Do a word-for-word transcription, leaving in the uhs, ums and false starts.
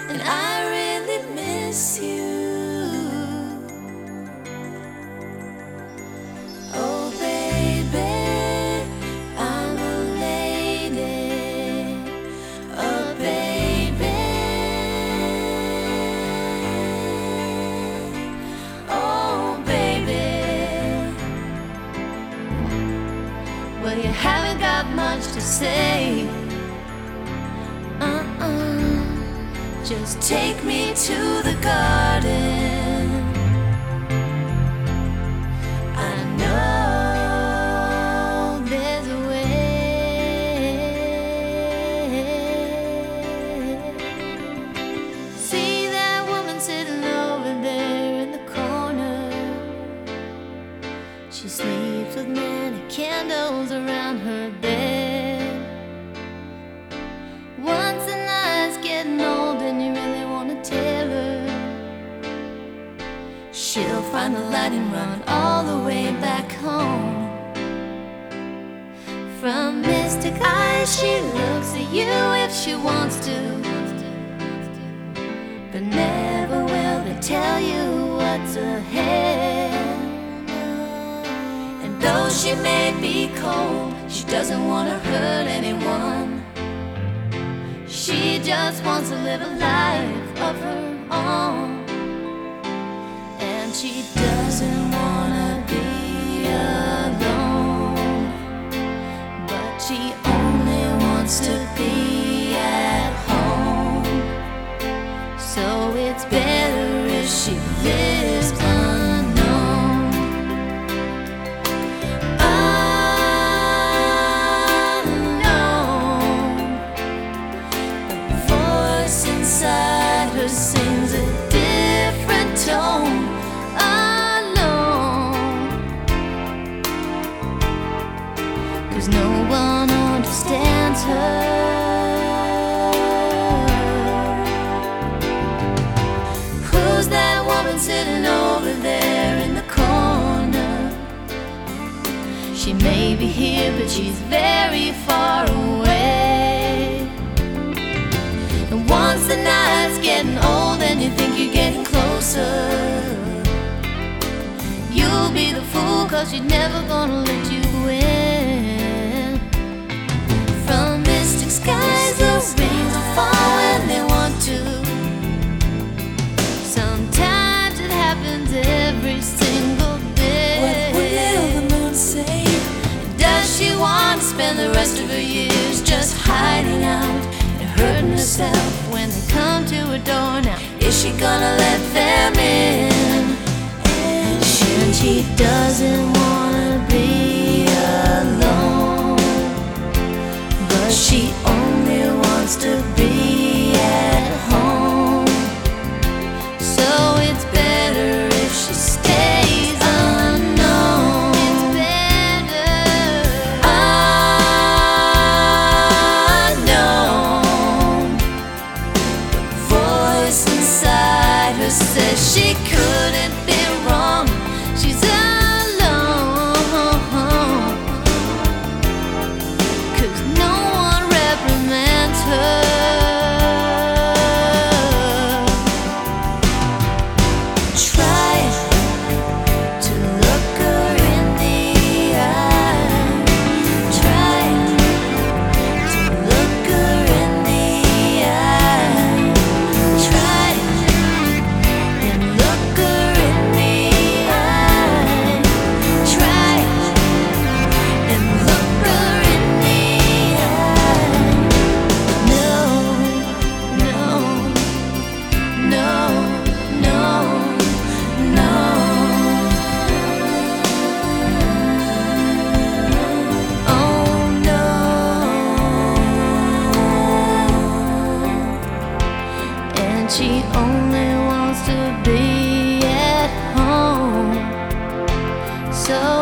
and I really miss you. Oh baby, I'm a lady. Oh baby, oh baby. Well, you haven't got much to say. Uh-uh. Just take me to the garden. I know there's a way. See that woman sitting over there in the corner. She sleeps with many candles around her bed. Once the night's getting old and you really wanna tell her, she'll find the lighting run all the way back home. From mystic eyes she looks at you if she wants to, but never will they tell you what's ahead. And though she may be cold, she doesn't wanna hurt anyone. She just wants to live a life of her own. And she doesn't wanna be alone, but she only wants to be at home. So it's better if she lives unknown. Unknown. The voice inside her sings a different tone. Cause no one understands her. Who's that woman sitting over there in the corner? She may be here, but she's very far away. And once the night's getting old and you think you're getting closer, you'll be the fool, cause she's never gonna let you in. From mystic skies the rains will fall when they want to. Sometimes it happens every single day. What will the moon say? Does she want to spend the rest of her years just hiding out and hurting herself when they come to her door now? Is she gonna let them in? And she, she doesn't wanna be alone, but she only wants to be at home. So it's better if she stays unknown. It's better unknown. The voice inside her says she couldn't be wrong. She's alone, cause no one reprimands her. Try to look her in the eye. Try to look her in the eye. Try and look her in the eye. Try and look her in the eye. No, no, no, no, no. Oh no. And she only wants to be at home. So